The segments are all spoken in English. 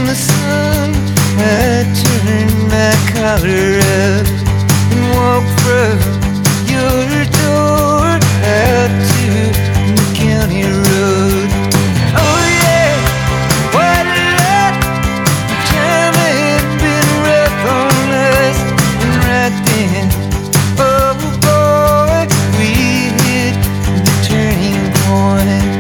the sun, I turned my collar up and walked from your door out to the county road. Oh yeah, what a lot. Time had been rough on us, and right then, oh boy, we hit the turning point.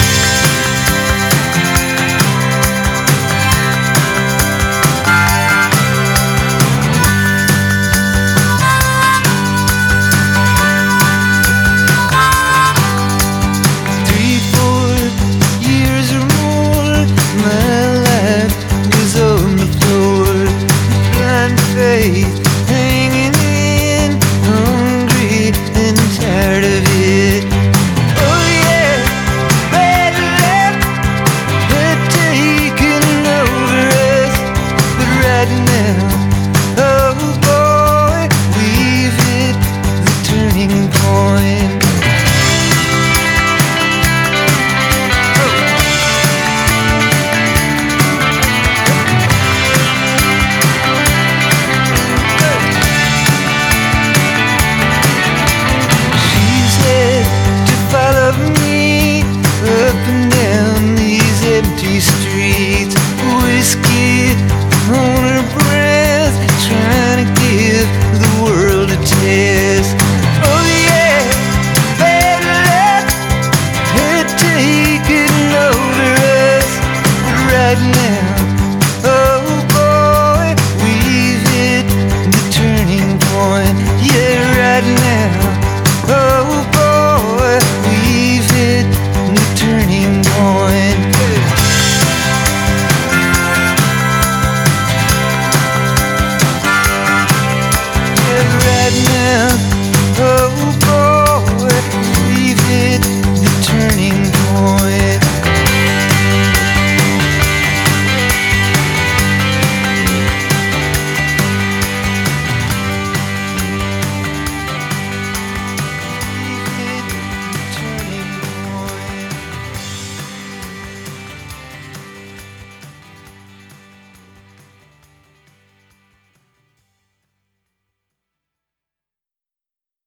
Hanging in, hungry and tired of it. Oh yeah, bad luck had taken over us, but right now, oh boy, we've hit the turning point. Up and down these empty streets, whiskey on her breath, trying to give the world a test. Oh yeah, bad luck had taken over us, but right now